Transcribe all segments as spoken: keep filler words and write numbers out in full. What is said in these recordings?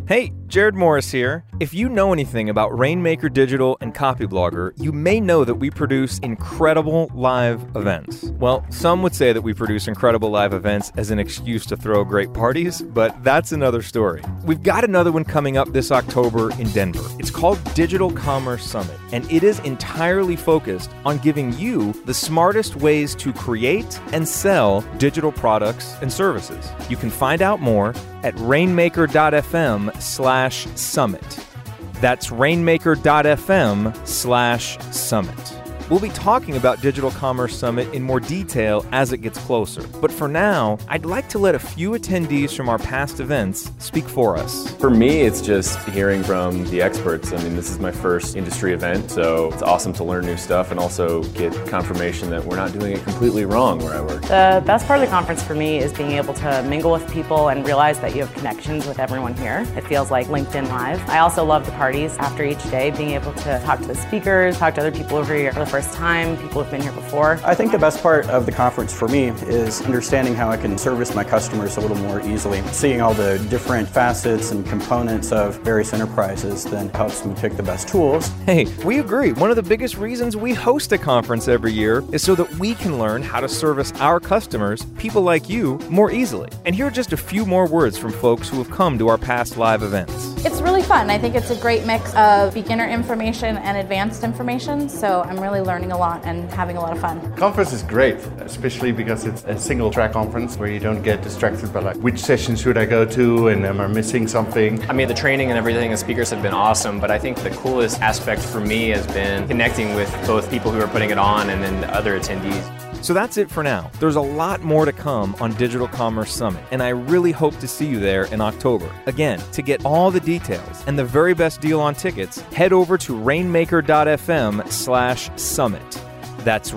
Hey, Jared Morris here. If you know anything about Rainmaker Digital and Copyblogger, you may know that we produce incredible live events. Well, some would say that we produce incredible live events as an excuse to throw great parties, but that's another story. We've got another one coming up this October in Denver. It's called Digital Commerce Summit, and it is entirely focused on giving you the smartest ways to create and sell digital products and services. You can find out more at rainmaker.fm slash summit. That's rainmaker.fm slash summit. We'll be talking about Digital Commerce Summit in more detail as it gets closer. But for now, I'd like to let a few attendees from our past events speak for us. For me, it's just hearing from the experts. I mean, this is my first industry event, so it's awesome to learn new stuff and also get confirmation that we're not doing it completely wrong where I work. The best part of the conference for me is being able to mingle with people and realize that you have connections with everyone here. It feels like LinkedIn Live. I also love the parties after each day, being able to talk to the speakers, talk to other people over here for the first time, people who've been here before. I think the best part of the conference for me is understanding how I can service my customers a little more easily. Seeing all the different facets and components of various enterprises then helps me pick the best tools. Hey, we agree. One of the biggest reasons we host a conference every year is so that we can learn how to service our customers, people like you, more easily. And here are just a few more words from folks who have come to our past live events. It's really fun. I think it's a great mix of beginner information and advanced information, so I'm really learning a lot and having a lot of fun. Conference is great, especially because it's a single track conference where you don't get distracted by like, which session should I go to and am I missing something? I mean, the training and everything, the speakers have been awesome, but I think the coolest aspect for me has been connecting with both people who are putting it on and then the other attendees. So that's it for now. There's a lot more to come on Digital Commerce Summit, and I really hope to see you there in October. Again, to get all the details and the very best deal on tickets, head over to rainmaker.fm slash summit. That's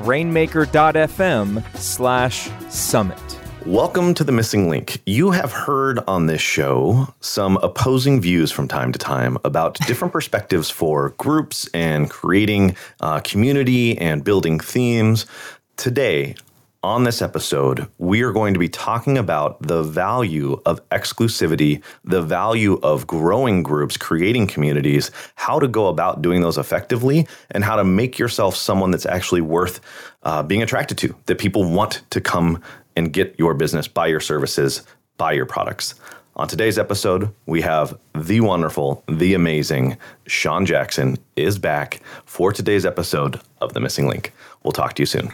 rainmaker.fm slash summit. Welcome to The Missing Link. You have heard on this show some opposing views from time to time about different perspectives for groups and creating uh, community and building themes. Today, on this episode, we are going to be talking about the value of exclusivity, the value of growing groups, creating communities, how to go about doing those effectively, and how to make yourself someone that's actually worth uh, being attracted to, that people want to come and get your business, buy your services, buy your products. On today's episode, we have the wonderful, the amazing Sean Jackson is back for today's episode of The Missing Link. We'll talk to you soon.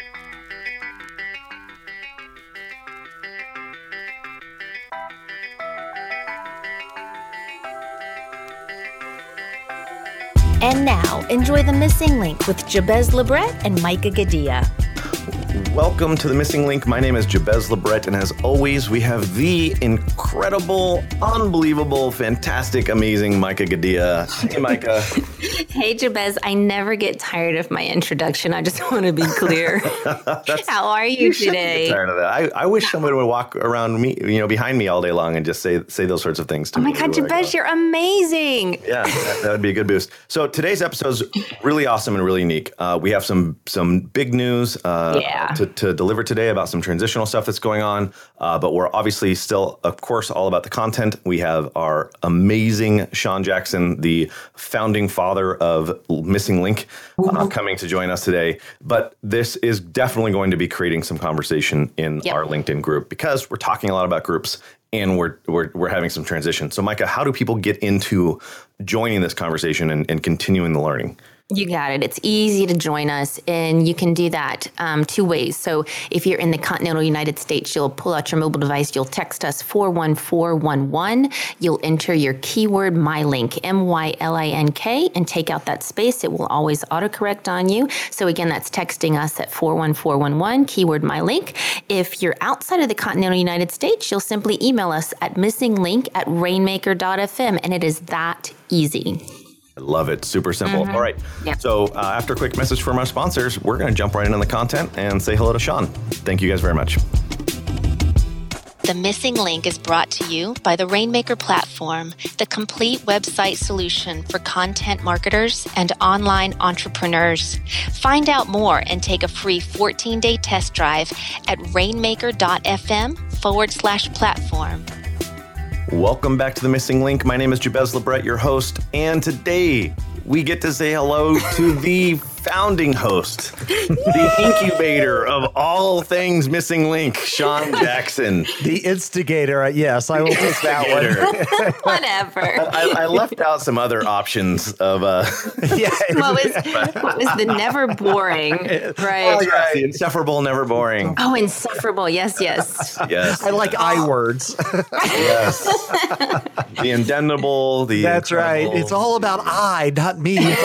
And now, enjoy The Missing Link with Jabez Lebret and Micah Gaddia. Welcome to The Missing Link. My name is Jabez Lebret, and as always, we have the incredible, unbelievable, fantastic, amazing Micah Gaddia. Hey, Micah. Hey, Jabez. I never get tired of my introduction. I just want to be clear. How are you, you today? Get tired of that. I, I wish somebody would walk around me, you know, behind me all day long and just say say those sorts of things to oh me. Oh my God, Jabez, you're amazing. Yeah, that, that would be a good boost. So today's episode is really awesome and really unique. Uh, we have some some big news uh, yeah. to, to deliver today about some transitional stuff that's going on, uh, but we're obviously still, of course, all about the content. We have our amazing Sean Jackson, the founding father of Missing Link, uh, coming to join us today. But this is definitely going to be creating some conversation in yep. our LinkedIn group because we're talking a lot about groups and we're we're we're having some transition. So, Micah, how do people get into joining this conversation and, and continuing the learning? You got it. It's easy to join us, and you can do that um, two ways. So if you're in the continental United States, you'll pull out your mobile device, you'll text us four one four one one, you'll enter your keyword MyLink, M Y L I N K, and take out that space. It will always autocorrect on you. So again, that's texting us at four one four one one, keyword MyLink. If you're outside of the continental United States, you'll simply email us at missinglink at rainmaker dot f m, and it is that easy. I love it. Super simple. Mm-hmm. All right. Yep. So uh, after a quick message from our sponsors, we're going to jump right into the content and say hello to Sean. Thank you guys very much. The Missing Link is brought to you by the Rainmaker platform, the complete website solution for content marketers and online entrepreneurs. Find out more and take a free fourteen-day test drive at rainmaker dot f m forward slash platform. Welcome back to The Missing Link. My name is Jabez Labret, your host, and today we get to say hello to the founding host, the incubator of all things Missing Link, Sean Jackson. The instigator, yes, I will take that one. Whatever. I, I left out some other options of... Uh, yeah, what, was, what was the never boring, right? Oh, yeah, the insufferable, never boring. Oh, insufferable, yes, yes. Yes. I like I words. Yes. The indemnable, the That's incredible. right. It's all about I, not me. It's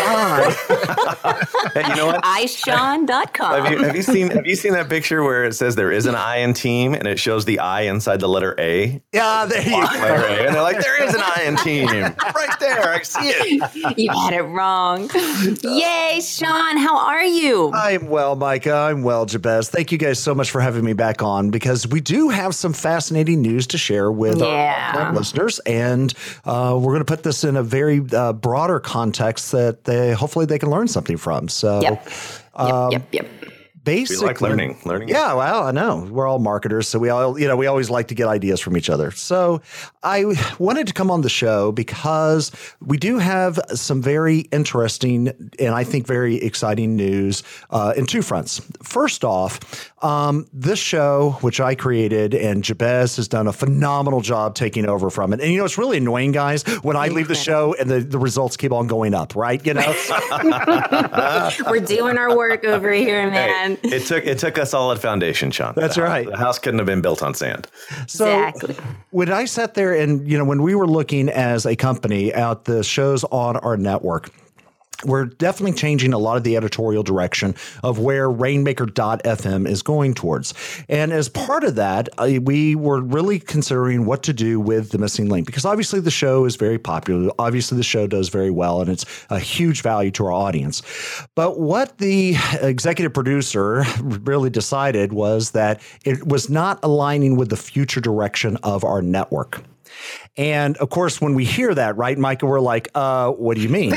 I. Hey, you know what? I Sean dot com. Have you, have you seen Have you seen that picture where it says there is an I in team and it shows the I inside the letter A? Yeah, there you go. Letter A, and they're like, there is an I in team right there. I see it. You had it wrong. Yay, Sean! How are you? I'm well, Micah. I'm well, Jabez. Thank you guys so much for having me back on because we do have some fascinating news to share with Yeah. our listeners, and uh, we're going to put this in a very uh, broader context that they hopefully they can learn something from. So, Yep. um, Yep. Yep. Yep. basically, We like learning. Learning. Yeah, well, I know we're all marketers, so we all, you know, we always like to get ideas from each other. So I wanted to come on the show because we do have some very interesting and I think very exciting news uh, in two fronts. First off, um, this show, which I created, and Jabez has done a phenomenal job taking over from it. And you know, it's really annoying, guys, when I leave the show and the, the results keep on going up, right? You know, We're doing our work over here, man. Hey, it took it took a solid foundation, Sean. That's the right. House, the house couldn't have been built on sand. So Exactly. when I sat there and, you know, when we were looking as a company at the shows on our network, we're definitely changing a lot of the editorial direction of where Rainmaker dot f m is going towards. And as part of that, uh, we were really considering what to do with The Missing Link, because obviously the show is very popular. Obviously the show does very well, and it's a huge value to our audience. But what the executive producer really decided was that it was not aligning with the future direction of our network. And of course, when we hear that, right, Micah, we're like, uh, what do you mean?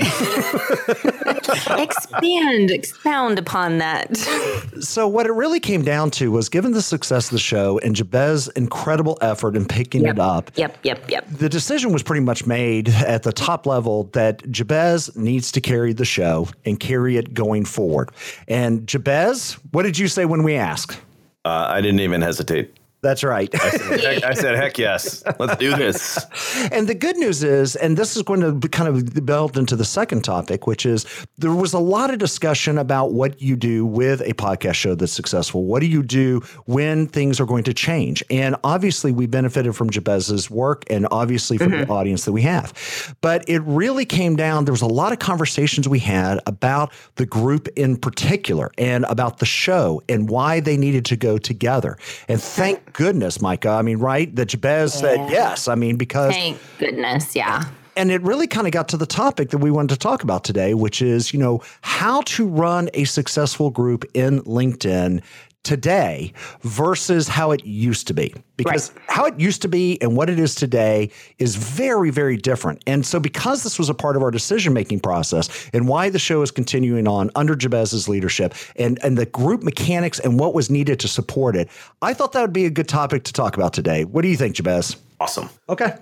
Expand, expound upon that. So what it really came down to was, given the success of the show and Jabez's incredible effort in picking Yep. it up, Yep, yep, yep. the decision was pretty much made at the top level that Jabez needs to carry the show and carry it going forward. And Jabez, what did you say when we asked? Uh, I didn't even hesitate. That's right. I said, heck, I said, heck yes, let's do this. And the good news is, and this is going to be kind of build into the second topic, which is there was a lot of discussion about what you do with a podcast show that's successful. What do you do when things are going to change? And obviously we benefited from Jabez's work and obviously from Mm-hmm. the audience that we have. But it really came down, there was a lot of conversations we had about the group in particular and about the show and why they needed to go together. And thank goodness, Micah. I mean, right? That Jabez said yes. I mean, because Thank goodness, yeah. and it really kind of got to the topic that we wanted to talk about today, which is, you know, how to run a successful group in LinkedIn today versus how it used to be. Because Right. how it used to be and what it is today is very, very different. And so because this was a part of our decision-making process and why the show is continuing on under Jabez's leadership and, and the group mechanics and what was needed to support it, I thought that would be a good topic to talk about today. What do you think, Jabez? Awesome. Okay.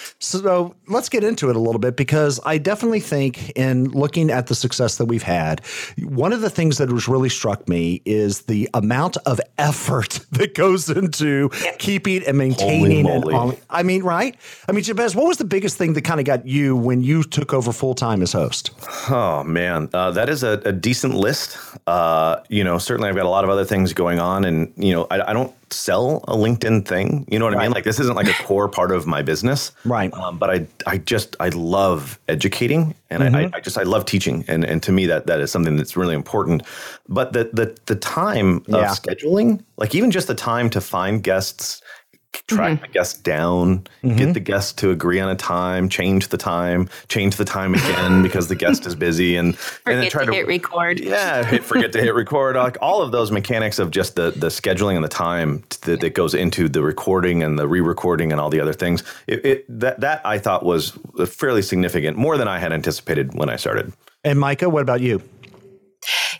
So let's get into it a little bit, because I definitely think in looking at the success that we've had, one of the things that was really struck me is the amount of effort that goes into keeping and maintaining. Holy And moly. all, I mean, right? I mean, Jabez, what was the biggest thing that kind of got you when you took over full time as host? Oh, man. Uh, that is a, a decent list. Uh, you know, certainly I've got a lot of other things going on, and, you know, I, I don't sell a LinkedIn thing. You know what I mean? Like, this isn't like a core part of my business. Right. Um, but I, I just, I love educating, and I, I just, I love teaching. And, and to me, that, that is something that's really important. But the, the, the time of Yeah. scheduling, like even just the time to find guests, track the guests down, get the guest to agree on a time, change the time, change the time again because the guest is busy, and and then Forget try to to hit record. yeah, hit, forget to hit record. Like all of those mechanics of just the the scheduling and the time that, that goes into the recording and the re-recording and all the other things. It, it that that I thought was fairly significant, more than I had anticipated when I started. And Micah, what about you?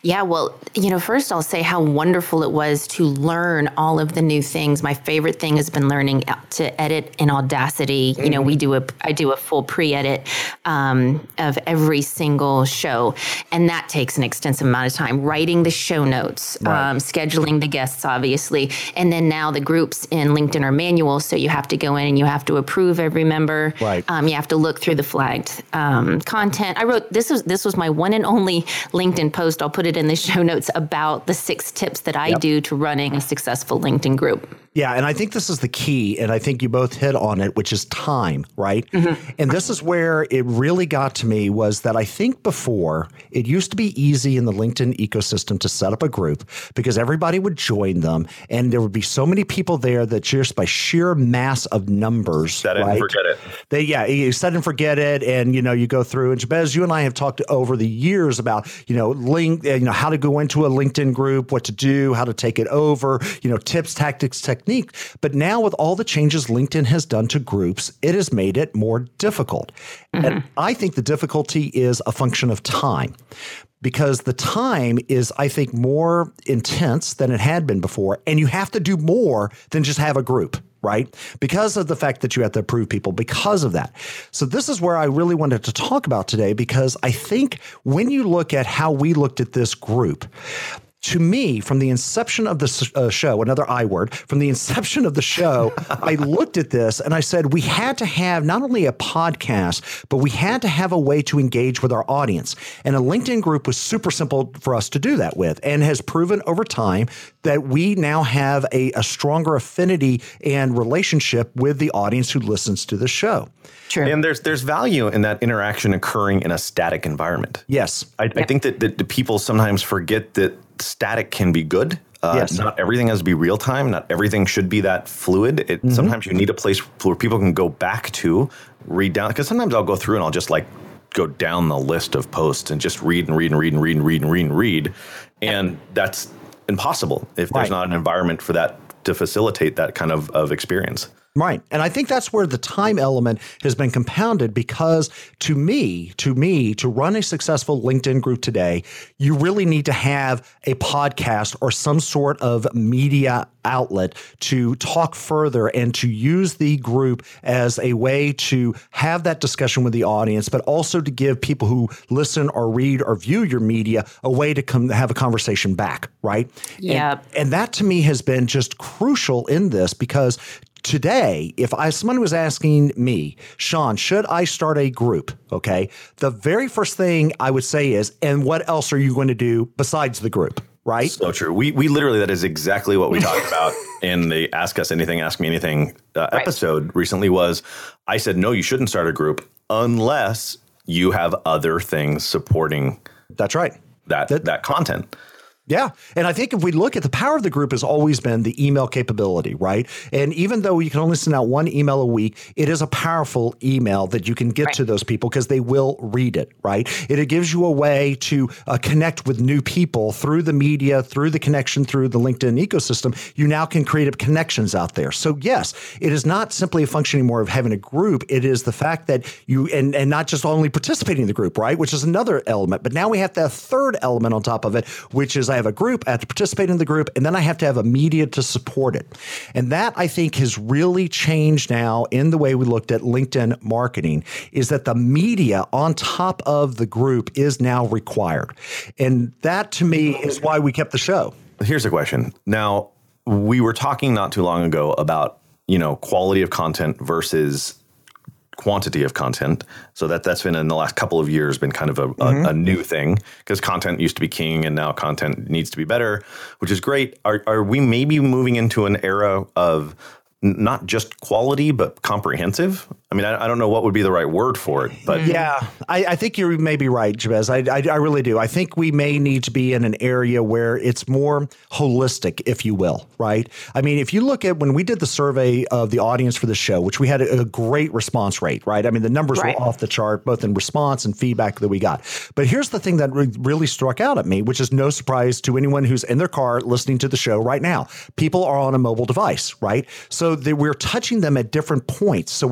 Yeah, well, you know, first I'll say how wonderful it was to learn all of the new things. My favorite thing has been learning to edit in Audacity. Mm-hmm. You know, we do a, I do a full pre-edit um, of every single show, and that takes an extensive amount of time. Writing the show notes, right. um, scheduling the guests, obviously, and then now the groups in LinkedIn are manual, so you have to go in and you have to approve every member. Right. Um, you have to look through the flagged um, content. I wrote this was this was my one and only LinkedIn post. I'll put it in the show notes about the six tips that I yep. do to running a successful LinkedIn group. Yeah, and I think this is the key, and I think you both hit on it, which is time, right? Mm-hmm. And this is where it really got to me was that I think before, it used to be easy in the LinkedIn ecosystem to set up a group because everybody would join them, and there would be so many people there that just by sheer mass of numbers, set it right? and forget it. They, yeah, you set and forget it, and, you know, you go through, and Jabez, you and I have talked over the years about, you know, link, you know, how to go into a LinkedIn group, what to do, how to take it over, you know, tips, tactics, techniques. But now with all the changes LinkedIn has done to groups, it has made it more difficult. Mm-hmm. And I think the difficulty is a function of time. Because the time is, I think, more intense than it had been before. And you have to do more than just have a group, right? Because of the fact that you have to approve people, because of that. So this is where I really wanted to talk about today, because I think when you look at how we looked at this group, to me, from the inception of the uh, show, another I word, from the inception of the show, I looked at this and I said, we had to have not only a podcast, but we had to have a way to engage with our audience. And a LinkedIn group was super simple for us to do that with, and has proven over time that we now have a, a stronger affinity and relationship with the audience who listens to the show. True. And there's there's value in that interaction occurring in a static environment. Yes. I, yep. I think that, that the people sometimes forget that static can be good. Uh, yes. Not everything has to be real time. Not everything should be that fluid. It, mm-hmm. Sometimes you need a place where people can go back to, read down. Because sometimes I'll go through and I'll just like go down the list of posts and just read and read and read and read and read and read and read. And that's impossible if there's right. not an environment for that to facilitate that kind of, of experience. Right. And I think that's where the time element has been compounded, because to me, to me, to run a successful LinkedIn group today, you really need to have a podcast or some sort of media outlet to talk further and to use the group as a way to have that discussion with the audience, but also to give people who listen or read or view your media a way to come have a conversation back. Right. Yeah. And, and that to me has been just crucial in this, because today, if I someone was asking me, Sean, should I start a group? Okay, the very first thing I would say is, and what else are you going to do besides the group? Right? So true. We we literally, that is exactly what we talked about in the Ask Us Anything, Ask Me Anything uh, right. episode recently. Was I said, no, you shouldn't start a group unless you have other things supporting. That's right. That that, that content. Yeah. And I think if we look at the power of the group has always been the email capability, right? And even though you can only send out one email a week, it is a powerful email that you can get right. to those people because they will read it, right? It, it gives you a way to uh, connect with new people through the media, through the connection, through the LinkedIn ecosystem. You now can create connections out there. So yes, it is not simply a function anymore of having a group. It is the fact that you, and, and not just only participating in the group, right? Which is another element. But now we have that third element on top of it, which is I have a group, I have to participate in the group, and then I have to have a media to support it. And that, I think, has really changed now in the way we looked at LinkedIn marketing, is that the media on top of the group is now required. And that, to me, is why we kept the show. Here's a question. Now, we were talking not too long ago about, you know, quality of content versus quantity of content. So that that's been in the last couple of years been kind of a, mm-hmm. a, a new thing, because content used to be king and now content needs to be better, which is great. Are are we maybe moving into an era of not just quality, but comprehensive? I mean, I, I don't know what would be the right word for it, but yeah, I, I think you may be right, Jabez. I, I, I really do. I think we may need to be in an area where it's more holistic, if you will, right? I mean, if you look at when we did the survey of the audience for the show, which we had a, a great response rate, right? I mean, the numbers right. were off the chart, both in response and feedback that we got. But here's the thing that re- really struck out at me, which is no surprise to anyone who's in their car listening to the show right now. People are on a mobile device, right? So they, we're touching them at different points. So we're touching them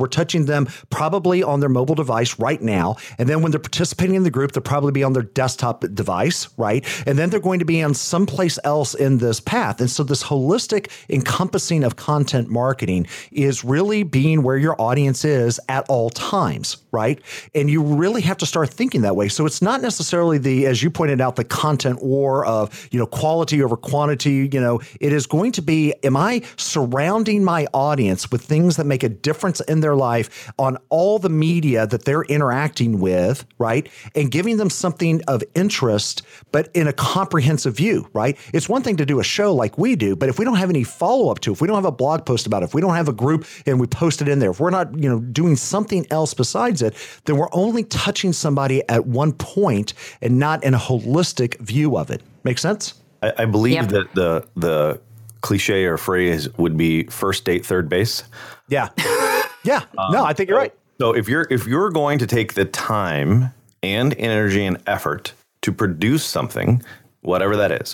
them probably on their mobile device right now. And then when they're participating in the group, they'll probably be on their desktop device, right? And then they're going to be on someplace else in this path. And so this holistic encompassing of content marketing is really being where your audience is at all times, right? And you really have to start thinking that way. So it's not necessarily the, as you pointed out, the content war of, you know, quality over quantity. You know, it is going to be, am I surrounding my audience with things that make a difference in their life on all the media that they're interacting with, right? And giving them something of interest, but in a comprehensive view, right? It's one thing to do a show like we do, but if we don't have any follow-up to, if we don't have a blog post about it, if we don't have a group and we post it in there, if we're not, you know, doing something else besides it, then we're only touching somebody at one point and not in a holistic view of it. Make sense? I, I believe Yep. that the the cliche or phrase would be first date, third base. Yeah. Yeah. No, I think you're right. So if you're if you're going to take the time and energy and effort to produce something, whatever that is,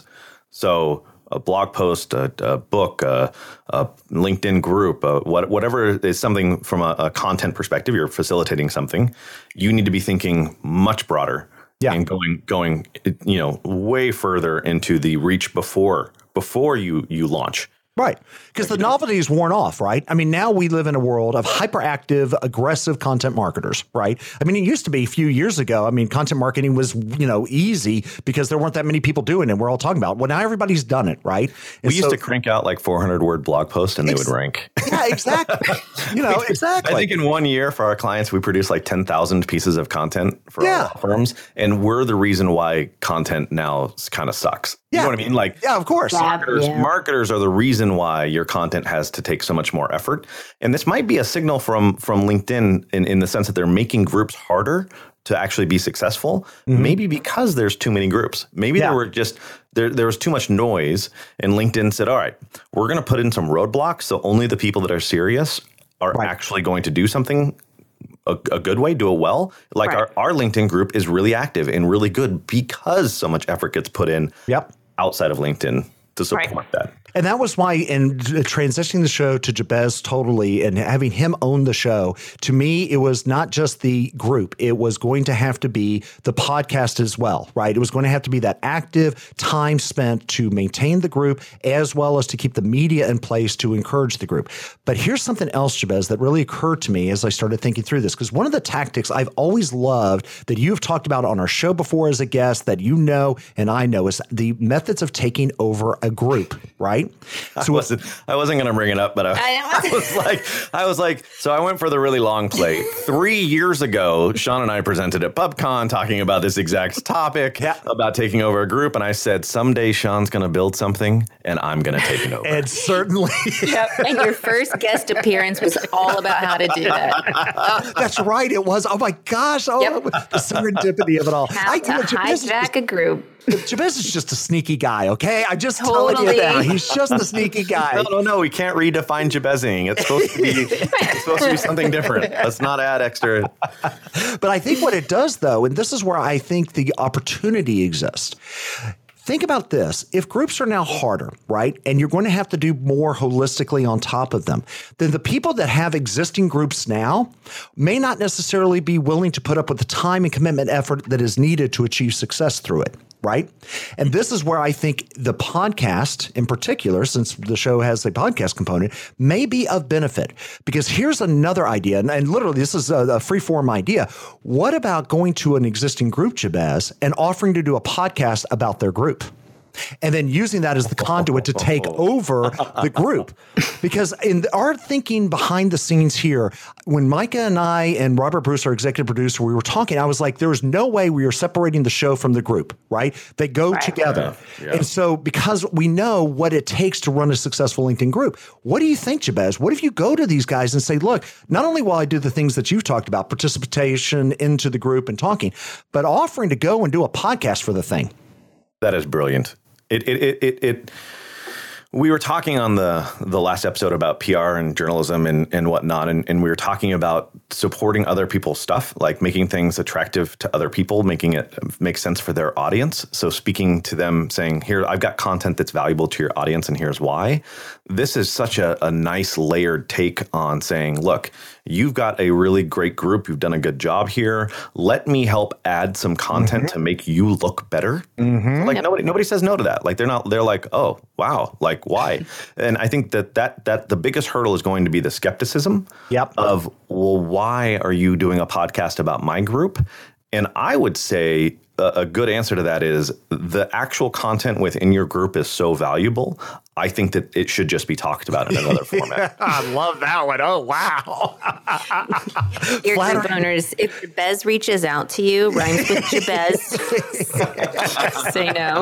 so a blog post, a, a book, a, a LinkedIn group, a, what, whatever is something from a, a content perspective, you're facilitating something, you need to be thinking much broader Yeah. and going going you know way further into the reach before before you you launch. Right. Because the novelty is worn off, right? I mean, now we live in a world of hyperactive, aggressive content marketers, right? I mean, it used to be a few years ago. I mean, content marketing was, you know, easy because there weren't that many people doing it. We're all talking about it. Well, now everybody's done it, right? And We used so- to crank out like four hundred word blog posts and they would rank. Yeah, exactly. You know, exactly. I think in one year for our clients, we produced like ten thousand pieces of content for Yeah. our law firms. And we're the reason why content now kind of sucks. You Yeah. know what I mean? Like, Yeah, of course. Yeah. marketers, Yeah. marketers are the reason why your content has to take so much more effort. And this might be a signal from from LinkedIn in, in the sense that they're making groups harder to actually be successful. Maybe because there's too many groups. Maybe Yeah. there were just there there was too much noise, and LinkedIn said, "All right, we're going to put in some roadblocks so only the people that are serious are Right. actually going to do something a, a good way, do it well." Like Right. our, our LinkedIn group is really active and really good because so much effort gets put in Yep. outside of LinkedIn to support Right. that. And that was why, in transitioning the show to Jabez totally and having him own the show, to me, it was not just the group. It was going to have to be the podcast as well, right? It was going to have to be that active time spent to maintain the group as well as to keep the media in place to encourage the group. But here's something else, Jabez, that really occurred to me as I started thinking through this, because one of the tactics I've always loved that you've talked about on our show before as a guest that you know and I know is the methods of taking over a group, right? I wasn't, I wasn't going to bring it up, but I, I was like, I was like, so I went for the really long play. Three years ago, Sean and I presented at PubCon talking about this exact topic Yeah. about taking over a group. And I said, someday Sean's going to build something and I'm going to take it over. And certainly, Yep. And your first guest appearance was all about how to do that. that's right. It was. Oh my gosh. Oh, Yep. the serendipity of it all. How I, to you know, Jabez, is hijack a group. just, Jabez is just a sneaky guy. Okay. I just telling you Totally. that. He's just a sneaky guy. No, no, no. We can't redefine Jabezing. It's supposed to be it's supposed to be something different. Let's not add extra. But I think what it does, though, and this is where I think the opportunity exists. Think about this. If groups are now harder, right, and you're going to have to do more holistically on top of them, then the people that have existing groups now may not necessarily be willing to put up with the time and commitment effort that is needed to achieve success through it. Right. And this is where I think the podcast in particular, since the show has a podcast component, may be of benefit. Because here's another idea, and, and literally this is a, a free form idea. What about going to an existing group, Jabez, and offering to do a podcast about their group? And then using that as the conduit to take over the group. Because in our thinking behind the scenes here, when Micah and I and Robert Bruce, our executive producer, we were talking, I was like, there was no way we were separating the show from the group, right? They go Right. together. Yeah, yeah. And so because we know what it takes to run a successful LinkedIn group, what do you think, Jabez? What if you go to these guys and say, look, not only will I do the things that you've talked about, participation into the group and talking, but offering to go and do a podcast for the thing? That is brilliant. It it it it. it We were talking on the the last episode about P R and journalism and, and whatnot, and, and we were talking about supporting other people's stuff, like making things attractive to other people, making it make sense for their audience. So speaking to them, saying, here, I've got content that's valuable to your audience, and here's why. This is such a, a nice layered take on saying, look, you've got a really great group. You've done a good job here. Let me help add some content mm-hmm. to make you look better. Mm-hmm. Like yep. nobody, nobody says no to that. Like they're not, they're like, oh, wow. Like why? And I think that, that, that the biggest hurdle is going to be the skepticism yep. of, well, why are you doing a podcast about my group? And I would say a, a good answer to that is the actual content within your group is so valuable. I think that it should just be talked about in another format. I love that one. Oh, wow. Your group owners, if Jabez reaches out to you, rhymes with Jabez, say no.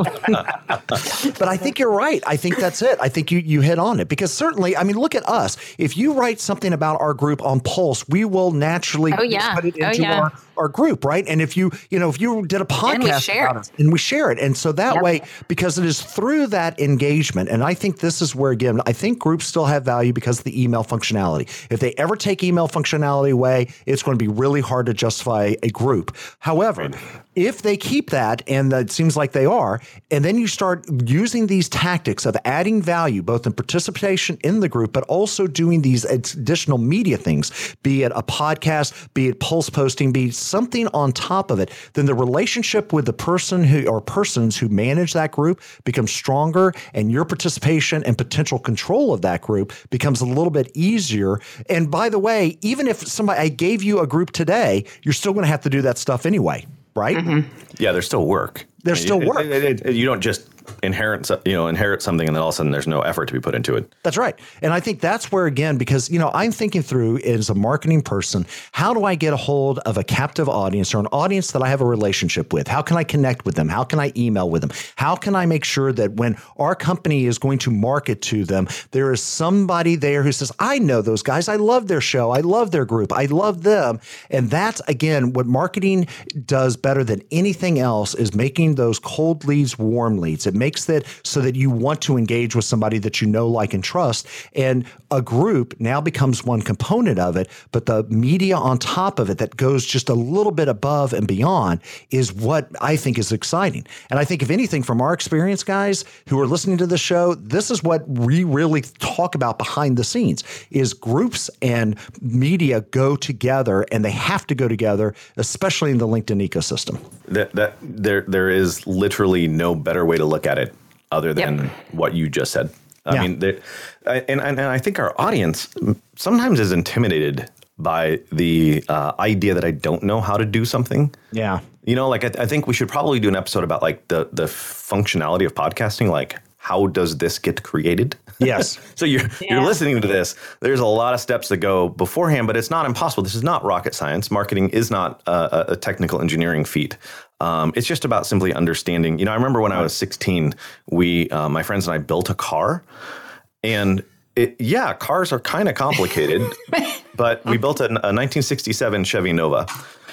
But I think you're right. I think that's it. I think you, you hit on it because certainly, I mean, look at us. If you write something about our group on Pulse, we will naturally oh, yeah. put it into oh, yeah. our, our group, right? And if you, you know, if you did a podcast about us and we share it. And so that yep. way, because it is through that engagement, and I think this is where, again, I think groups still have value because of the email functionality. If they ever take email functionality away, it's going to be really hard to justify a group. However, right. if they keep that, and it seems like they are, and then you start using these tactics of adding value, both in participation in the group, but also doing these additional media things, be it a podcast, be it pulse posting, be it something on top of it, then the relationship with the person who or persons who manage that group becomes stronger, and your participation and potential control of that group becomes a little bit easier. And by the way, even if somebody I gave you a group today, you're still going to have to do that stuff anyway, right? Mm-hmm. Yeah, there's still work. There's still work. It, it, it, you don't just inherit, you know, inherit something and then all of a sudden there's no effort to be put into it. That's right. And I think that's where, again, because, you know, I'm thinking through as a marketing person, how do I get a hold of a captive audience or an audience that I have a relationship with? How can I connect with them? How can I email with them? How can I make sure that when our company is going to market to them, there is somebody there who says, I know those guys. I love their show. I love their group. I love them. And that's, again, what marketing does better than anything else is making those cold leads warm leads. It makes that so that you want to engage with somebody that you know, like, and trust. And a group now becomes one component of it, but the media on top of it that goes just a little bit above and beyond is what I think is exciting. And I think if anything, from our experience, guys who are listening to the show, this is what we really talk about behind the scenes is groups and media go together, and they have to go together, especially in the LinkedIn ecosystem. That, that there, there is literally no better way to look at it other than yep. what you just said. I yeah. mean, they, and, and, and I think our audience sometimes is intimidated by the uh, idea that I don't know how to do something. Yeah. You know, like I, I think we should probably do an episode about like the, the functionality of podcasting, like how does this get created? Yes. So you're, yeah. you're listening to this. There's a lot of steps that go beforehand, but it's not impossible. This is not rocket science. Marketing is not a, a technical engineering feat. Um, it's just about simply understanding. You know, I remember when I was sixteen, we, uh, my friends and I built a car, and it, yeah, cars are kind of complicated, but we built a, a nineteen sixty-seven Chevy Nova,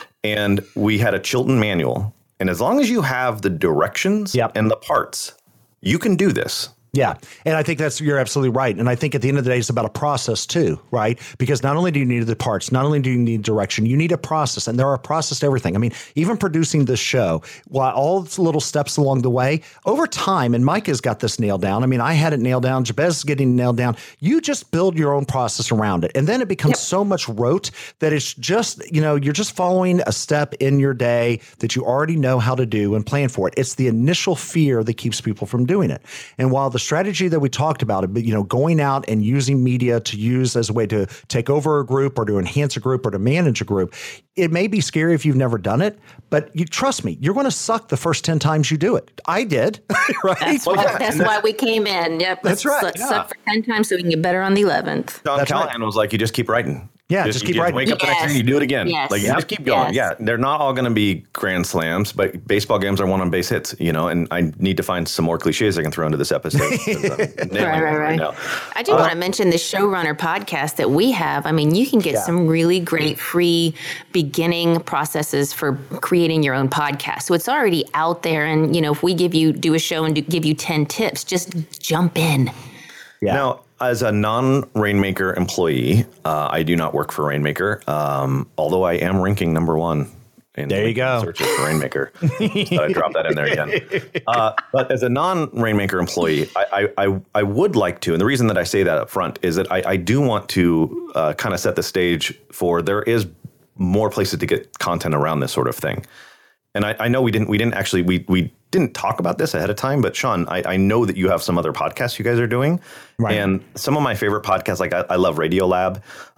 and we had a Chilton manual. And as long as you have the directions yep. and the parts, you can do this. Yeah. And I think that's, you're absolutely right. And I think at the end of the day, it's about a process too, right? Because not only do you need the parts, not only do you need direction, you need a process, and there are a process to everything. I mean, even producing this show, while all the little steps along the way, over time, and Mike has got this nailed down. I mean, I had it nailed down. Jabez is getting nailed down. You just build your own process around it. And then it becomes yep. so much rote that it's just, you know, you're just following a step in your day that you already know how to do and plan for it. It's the initial fear that keeps people from doing it. And while the strategy that we talked about, you know, going out and using media to use as a way to take over a group or to enhance a group or to manage a group, it may be scary if you've never done it, but you trust me, you're going to suck the first ten times you do it. I did, right? That's, well, why, that's why we came in. Yep. That's right. Let's yeah. suck for ten times so we can get better on the eleventh. John That's Callahan right. was like, you just keep writing. Yeah, just, just keep you writing. Wake up yes. the next day, you do it again. Yes. Like you Yep. just keep going. Yes. Yeah, they're not all going to be grand slams, but baseball games are one on base hits. You know, and I need to find some more cliches I can throw into this episode. right, right, right. Now. I do uh, want to mention the Showrunner podcast that we have. I mean, you can get yeah. some really great free beginning processes for creating your own podcast. So it's already out there, and you know, if we give you do a show and do, give you ten tips, just jump in. Yeah. Now, as a non-Rainmaker employee, uh, I do not work for Rainmaker, um, although I am ranking number one in there you go. searches for Rainmaker. So I dropped that in there again. Uh, but as a non-Rainmaker employee, I, I, I, I would like to, and the reason that I say that up front is that I, I do want to uh, kind of set the stage for there is more places to get content around this sort of thing. And I, I know we didn't we didn't actually we we didn't talk about this ahead of time, but Sean, I, I know that you have some other podcasts you guys are doing. Right. And some of my favorite podcasts, like I, I love Radiolab,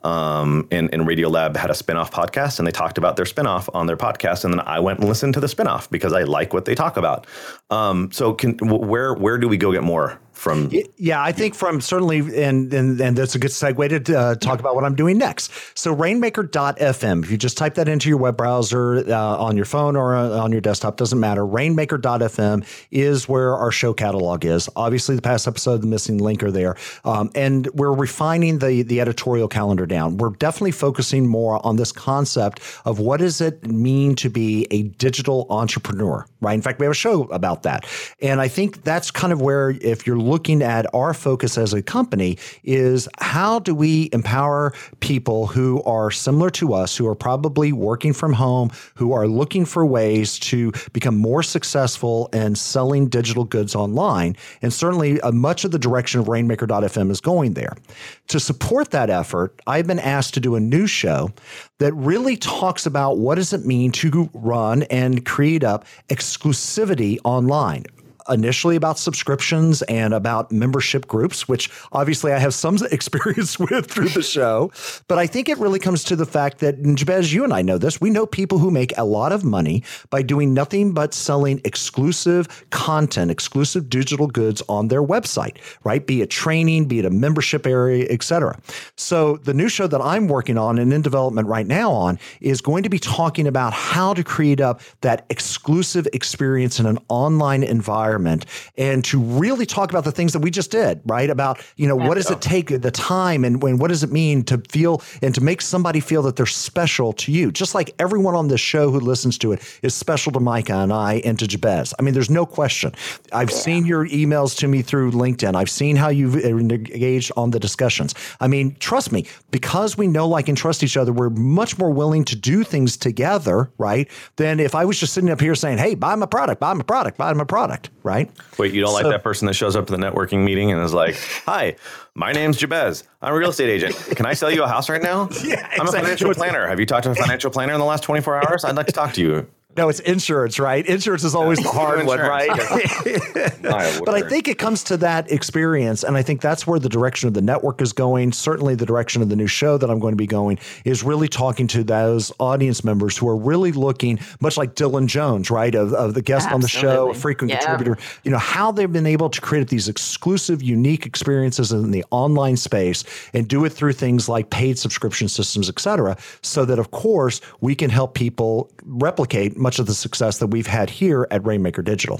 um, and, and Radiolab had a spinoff podcast, and they talked about their spinoff on their podcast, and then I went and listened to the spinoff because I like what they talk about. Um, so can where where do we go get more from? Yeah, I think from certainly, and and, and that's a good segue to uh, talk about what I'm doing next. So rainmaker dot f m, if you just type that into your web browser uh, on your phone or uh, on your desktop, doesn't matter. rainmaker dot f m is where our show catalog is. Obviously, the past episode, the missing link are there. Um, and we're refining the, the editorial calendar down. We're definitely focusing more on this concept of what does it mean to be a digital entrepreneur, right? In fact, we have a show about that. And I think that's kind of where, if you're looking at our focus as a company, is how do we empower people who are similar to us, who are probably working from home, who are looking for ways to become more successful in selling digital goods online. And certainly uh, much of the direction of rainmaker dot f m is going there. To support that effort, I've been asked to do a new show that really talks about what does it mean to run and create up exclusivity online. Initially about subscriptions and about membership groups, which obviously I have some experience with through the show. But I think it really comes to the fact that, Jabez, you and I know this, we know people who make a lot of money by doing nothing but selling exclusive content, exclusive digital goods on their website, right? Be it training, be it a membership area, et cetera. So the new show that I'm working on and in development right now on is going to be talking about how to create up that exclusive experience in an online environment, and to really talk about the things that we just did, right? About, you know, what does it take, the time, and when, what does it mean to feel and to make somebody feel that they're special to you? Just like everyone on this show who listens to it is special to Micah and I and to Jabez. I mean, there's no question. I've yeah. seen your emails to me through LinkedIn. I've seen how you've engaged on the discussions. I mean, trust me, because we know, like, and trust each other, we're much more willing to do things together, right? Than if I was just sitting up here saying, hey, buy my product, buy my product, buy my product. Right? Wait, you don't so, like that person that shows up to the networking meeting and is like, hi, my name's Jabez. I'm a real estate agent. Can I sell you a house right now? Yeah, exactly. I'm a financial planner. Have you talked to a financial planner in the last twenty-four hours? I'd like to talk to you. No, it's insurance, right? Insurance is always the hard one, right? But I think it comes to that experience, and I think that's where the direction of the network is going. Certainly the direction of the new show that I'm going to be going is really talking to those audience members who are really looking, much like Dylan Jones, right, of, of the guest Absolutely. on the show, a frequent yeah. contributor, you know, how they've been able to create these exclusive, unique experiences in the online space and do it through things like paid subscription systems, et cetera, so that, of course, we can help people replicate much of the success that we've had here at Rainmaker Digital.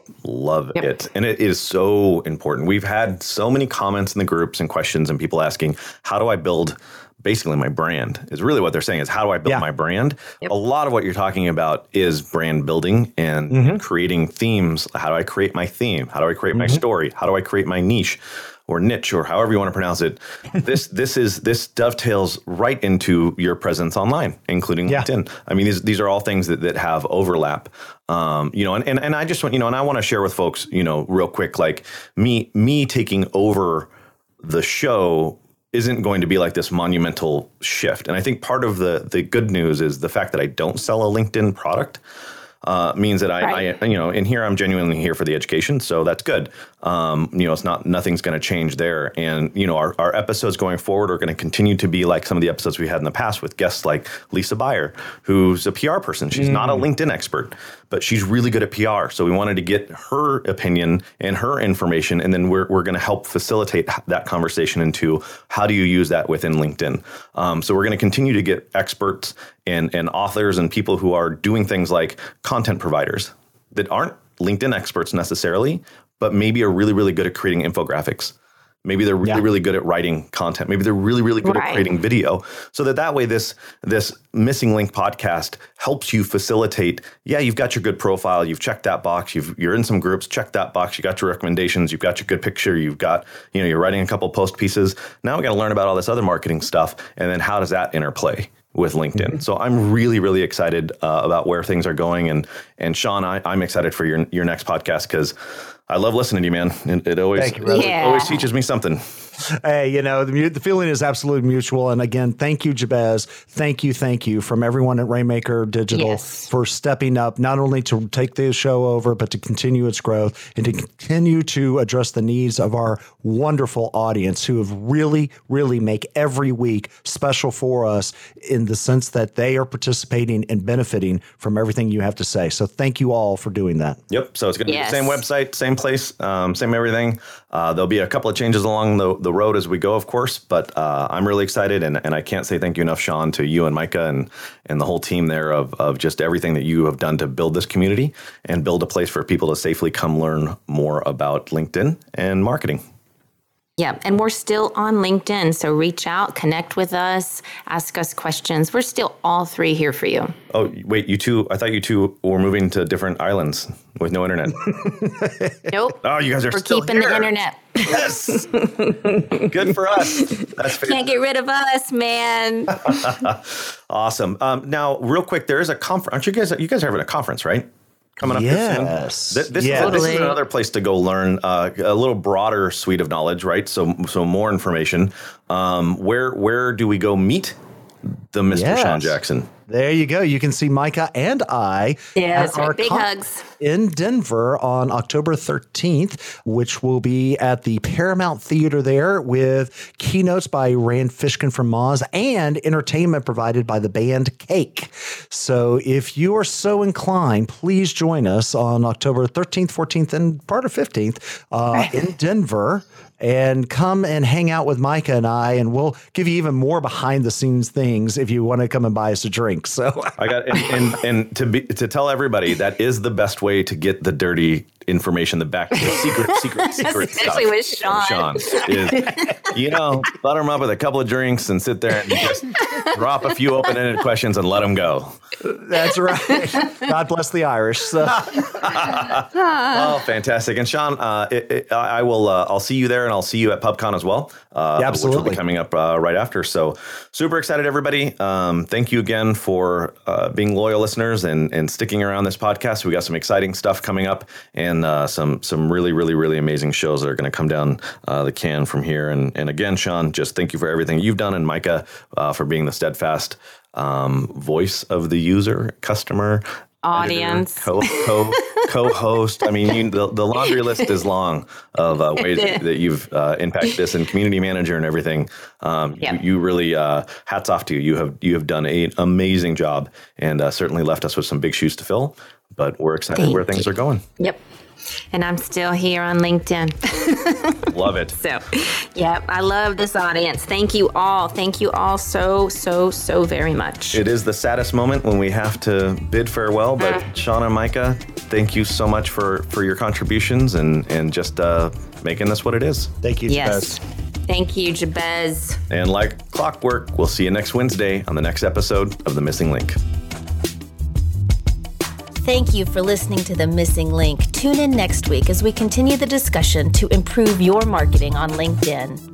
Love yep. it. And it is so important. We've had so many comments in the groups and questions and people asking, how do I build basically my brand is really what they're saying is how do I build yeah. my brand? Yep. A lot of what you're talking about is brand building and mm-hmm. creating themes. How do I create my theme? How do I create mm-hmm. my story? How do I create my niche? Or niche, or however you want to pronounce it. This this is this dovetails right into your presence online, including yeah. LinkedIn. I mean, these these are all things that, that have overlap. Um, you know, and, and and I just want you know, and I want to share with folks, you know, real quick, like me me taking over the show isn't going to be like this monumental shift. And I think part of the the good news is the fact that I don't sell a LinkedIn product. Uh, means that I, right. I, you know, in here, I'm genuinely here for the education. So that's good. Um, you know, it's not, nothing's going to change there. And, you know, our, our episodes going forward are going to continue to be like some of the episodes we had in the past with guests like Lisa Beyer, who's a P R person. She's mm. not a LinkedIn expert, but she's really good at P R. So we wanted to get her opinion and her information. And then we're, we're going to help facilitate that conversation into how do you use that within LinkedIn. Um, so we're going to continue to get experts and, and authors and people who are doing things like content providers that aren't LinkedIn experts necessarily, but maybe are really, really good at creating infographics. Maybe they're really, yeah. really good at writing content. Maybe they're really, really good right. at creating video. So that that way this this Missing Link podcast helps you facilitate, yeah, you've got your good profile, you've checked that box, you've, you're in some groups, check that box, you got your recommendations, you've got your good picture, you've got, you know, you're writing a couple post pieces. Now we got to learn about all this other marketing stuff. And then how does that interplay? with LinkedIn. So I'm really, really excited uh, about where things are going. And and Sean, I, I'm excited for your your next podcast because I love listening to you, man. It, it always you, it yeah. always teaches me something. Hey, you know, the, the feeling is absolutely mutual. And again, thank you, Jabez. Thank you, thank you from everyone at Rainmaker Digital Yes. for stepping up, not only to take the show over, but to continue its growth and to continue to address the needs of our wonderful audience who have really, really make every week special for us in the sense that they are participating and benefiting from everything you have to say. So thank you all for doing that. Yep. So it's going to Yes. be the same website, same place, um, same everything. Uh, there'll be a couple of changes along the, the road as we go, of course, but uh, I'm really excited. And, and I can't say thank you enough, Sean, to you and Micah and, and the whole team there of, of just everything that you have done to build this community and build a place for people to safely come learn more about LinkedIn and marketing. Yeah, and we're still on LinkedIn, so reach out, connect with us, ask us questions. We're still all three here for you. Oh, wait, you two, I thought you two were moving to different islands with no internet. Nope. Oh, you guys are We're still keeping here. the internet. Yes. Good for us. That's Can't get rid of us, man. awesome. Um, now, real quick, there is a conference. Aren't you guys, you guys are having a conference, right? Coming up Yes. here soon. Th- This, Yeah. is, this is Totally. another place to go learn uh, a little broader suite of knowledge, right? So, so more information. Um, where where do we go meet the Mister Yes. Sean Jackson? There you go. You can see Micah and I Yeah, at that's right. our Big con- hugs. in Denver on October thirteenth, which will be at the Paramount Theater there with keynotes by Rand Fishkin from Moz and entertainment provided by the band Cake. So if you are so inclined, please join us on October thirteenth, fourteenth, and part of fifteenth uh, in Denver. And come and hang out with Micah and I, and we'll give you even more behind the scenes things if you want to come and buy us a drink. So I got and, and and to be to tell everybody that is the best way to get the dirty information, the back, the secret, secret, secret Especially stuff. with Sean. Sean is, you know, butter them up with a couple of drinks and sit there and just drop a few open-ended questions and let them go. that's right. God bless the Irish. So. Oh, fantastic! And Sean, uh, it, it, I will. Uh, I'll see you there, and I'll see you at PubCon as well. Uh, Yeah, Which will absolutely. be coming up uh, right after. So, super excited, everybody! Um, thank you again for uh, being loyal listeners and and sticking around this podcast. We got some exciting stuff coming up, and uh, some some really, really, really amazing shows that are going to come down uh, the can from here. And and again, Sean, just thank you for everything you've done, and Micah uh, for being the steadfast um, voice of the user, customer. Audience. Editor, co co co-host. I mean, you, the, the laundry list is long of uh, ways that you've uh, impacted this, and community manager and everything. Um, Yep. you, you really uh, hats off to you. You have you have done an amazing job, and uh, certainly left us with some big shoes to fill. But we're excited Thank where things you. are going. Yep. And I'm still here on LinkedIn. Love it. So, yeah, I love this audience. Thank you all. Thank you all so, so, so very much. It is the saddest moment when we have to bid farewell, but Uh. Sean and Micah, thank you so much for, for your contributions and, and just uh, making this what it is. Thank you, Yes. Jabez. Thank you, Jabez. And like clockwork, we'll see you next Wednesday on the next episode of The Missing Link. Thank you for listening to The Missing Link. Tune in next week as we continue the discussion to improve your marketing on LinkedIn.